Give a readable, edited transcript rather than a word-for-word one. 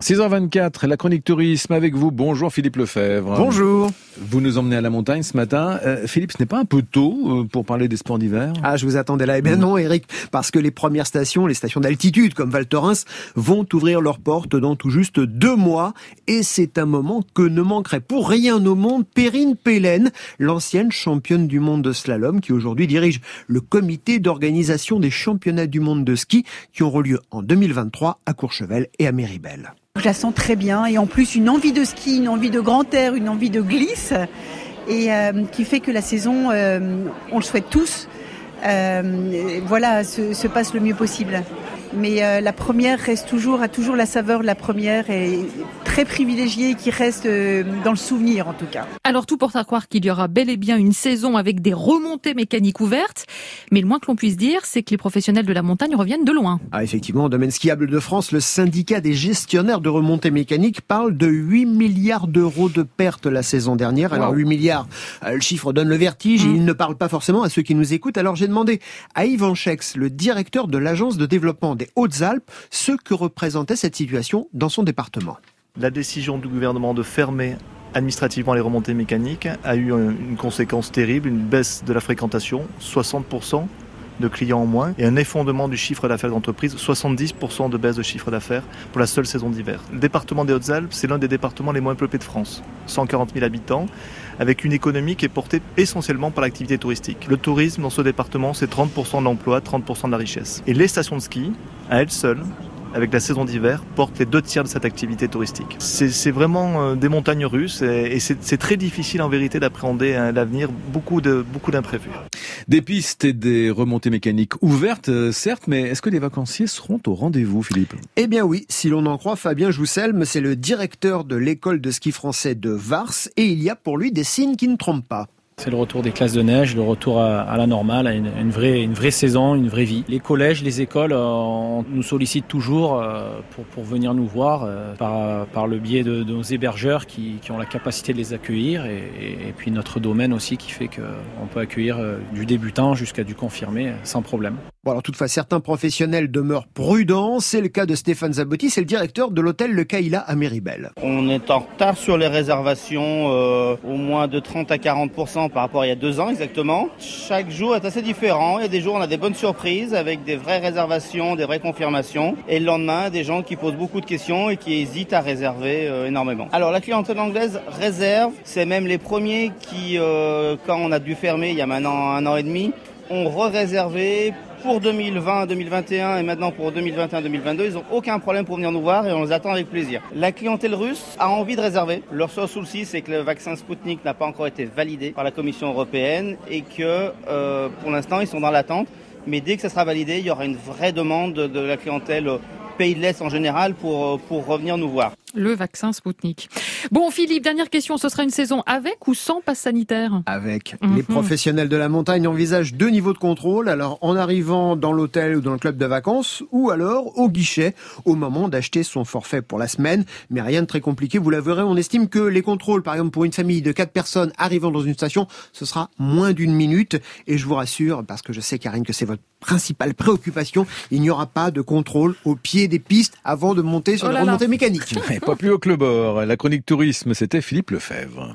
6h24, la chronique tourisme avec vous. Bonjour Philippe Lefebvre. Bonjour. Vous nous emmenez à la montagne ce matin. Philippe, ce n'est pas un peu tôt pour parler des sports d'hiver ? Ah, je vous attendais là. Eh bien non, Eric, parce que les premières stations, les stations d'altitude comme Val Thorens, vont ouvrir leurs portes dans tout juste 2 mois. Et c'est un moment que ne manquerait pour rien au monde Perrine Pelen, l'ancienne championne du monde de slalom, qui aujourd'hui dirige le comité d'organisation des championnats du monde de ski qui auront lieu en 2023 à Courchevel et à Méribel. Je la sens très bien et en plus une envie de ski, une envie de grand air, une envie de glisse et qui fait que la saison, on le souhaite tous, se passe le mieux possible. Mais la première a toujours la saveur de la première et très privilégiée qui reste dans le souvenir en tout cas. Alors tout porte à croire qu'il y aura bel et bien une saison avec des remontées mécaniques ouvertes, mais le moins que l'on puisse dire, c'est que les professionnels de la montagne reviennent de loin. Ah effectivement, au domaine skiable de France, le syndicat des gestionnaires de remontées mécaniques parle de 8 milliards d'euros de pertes la saison dernière. Alors 8 milliards, le chiffre donne le vertige et il ne parle pas forcément à ceux qui nous écoutent. Alors j'ai demandé à Yvan Chex, le directeur de l'agence de développement des Hautes-Alpes, ce que représentait cette situation dans son département. La décision du gouvernement de fermer administrativement les remontées mécaniques a eu une conséquence terrible, une baisse de la fréquentation, 60% de clients en moins, et un effondrement du chiffre d'affaires d'entreprise, 70% de baisse de chiffre d'affaires pour la seule saison d'hiver. Le département des Hautes-Alpes, c'est l'un des départements les moins peuplés de France, 140 000 habitants, avec une économie qui est portée essentiellement par l'activité touristique. Le tourisme dans ce département, c'est 30% de l'emploi, 30% de la richesse. Et les stations de ski, à elles seules, avec la saison d'hiver, portent les 2/3 de cette activité touristique. C'est vraiment des montagnes russes et c'est très difficile en vérité d'appréhender l'avenir, beaucoup d'imprévus. Des pistes et des remontées mécaniques ouvertes, certes, mais est-ce que les vacanciers seront au rendez-vous, Philippe ? Eh bien oui, si l'on en croit Fabien Jousselme, c'est le directeur de l'école de ski français de Vars et il y a pour lui des signes qui ne trompent pas. C'est le retour des classes de neige, le retour à la normale, à une vraie saison, une vraie vie. Les collèges, les écoles nous sollicitent toujours pour venir nous voir par le biais de nos hébergeurs qui ont la capacité de les accueillir et puis notre domaine aussi qui fait qu'on peut accueillir du débutant jusqu'à du confirmé sans problème. Bon alors toutefois certains professionnels demeurent prudents, c'est le cas de Stéphane Zabotti, c'est le directeur de l'hôtel Le Caïla à Méribel. On est en retard sur les réservations, au moins de 30 à 40% par rapport à il y a 2 ans exactement. Chaque jour est assez différent, il y a des jours on a des bonnes surprises avec des vraies réservations, des vraies confirmations et le lendemain des gens qui posent beaucoup de questions et qui hésitent à réserver énormément. Alors la clientèle anglaise réserve, c'est même les premiers qui, quand on a dû fermer il y a maintenant 1 an et demi, ont re-réservé pour 2020, 2021 et maintenant pour 2021, 2022, ils n'ont aucun problème pour venir nous voir et on les attend avec plaisir. La clientèle russe a envie de réserver. Leur seul souci, c'est que le vaccin Sputnik n'a pas encore été validé par la Commission européenne et que pour l'instant, ils sont dans l'attente. Mais dès que ça sera validé, il y aura une vraie demande de la clientèle pays de l'Est en général pour revenir nous voir. Le vaccin Sputnik. Bon Philippe, dernière question, ce sera une saison avec ou sans passe sanitaire ? Avec. Les professionnels de la montagne envisagent 2 niveaux de contrôle, alors en arrivant dans l'hôtel ou dans le club de vacances, ou alors au guichet, au moment d'acheter son forfait pour la semaine. Mais rien de très compliqué, vous l'avouerez, on estime que les contrôles, par exemple pour une famille de 4 personnes arrivant dans une station, ce sera moins d'1 minute. Et je vous rassure, parce que je sais Karine que c'est votre principale préoccupation, il n'y aura pas de contrôle au pied des pistes avant de monter sur les remontées mécaniques. Pas plus haut que le bord. La chronique tourisme, c'était Philippe Lefebvre.